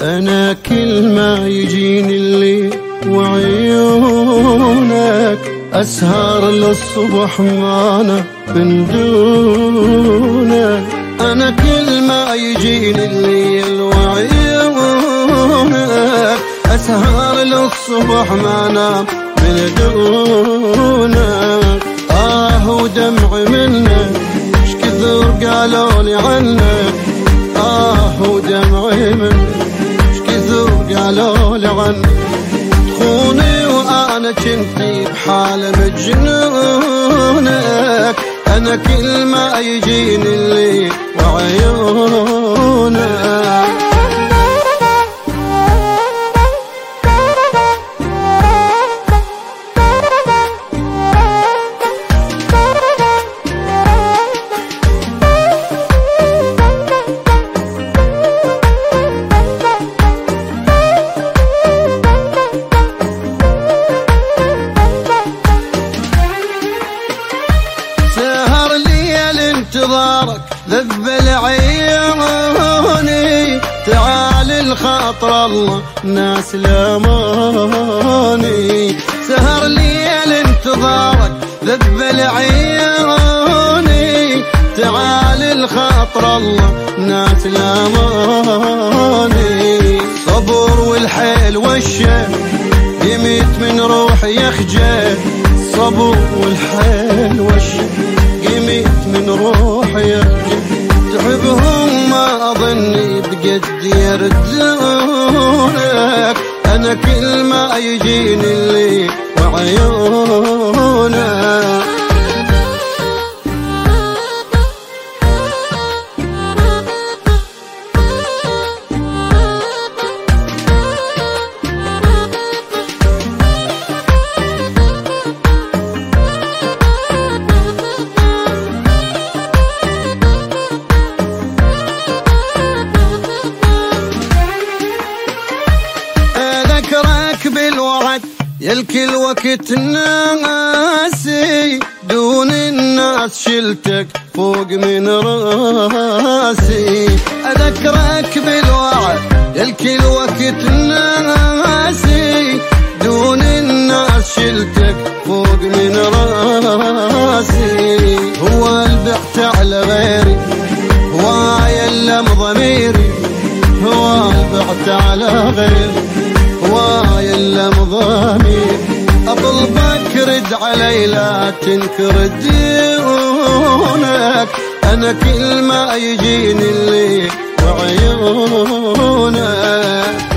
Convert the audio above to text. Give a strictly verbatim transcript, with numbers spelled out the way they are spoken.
أنا كل ما يجيني الليل وعيونك أسهر للصبح معنا من دونك. أنا كل ما يجيني الليل وعيونك أسهر للصبح معنا من دونك. آه ودمعي منك اش كثر قالولي عنك. آه ودمعي منك اش كثر قالولي عنك. تخوني وأنا كنتي بحال مجنونك. أنا كل ما يجيني الليل وعيونك. انتظارك ذب العيوني. تعال الخاطر الله ناس لاموني. سهر ليل انتظارك ذب العيوني. تعال الخاطر الله ناس لاموني. صبر والحيل والشيء يميت من روحي يخجل. صبر والحيل والشيء قميت من روحي تعبهم ما أظني بقد يردونك. أنا كل ما يجيني الليل وعيونك. بالوعد يلكل وقت ناسي. دون الناس شلتك فوق من راسي. أذكرك بالوعد يلكل وقت ناسي. دون الناس شلتك فوق من راسي. هو البعت على غيري هو يلم ضميري. هو البعت على غيري هواي إلا مضامير. أطلبك رد علي لا تنكر ديونك. أنا كل ما يجيني الليل وعيونك.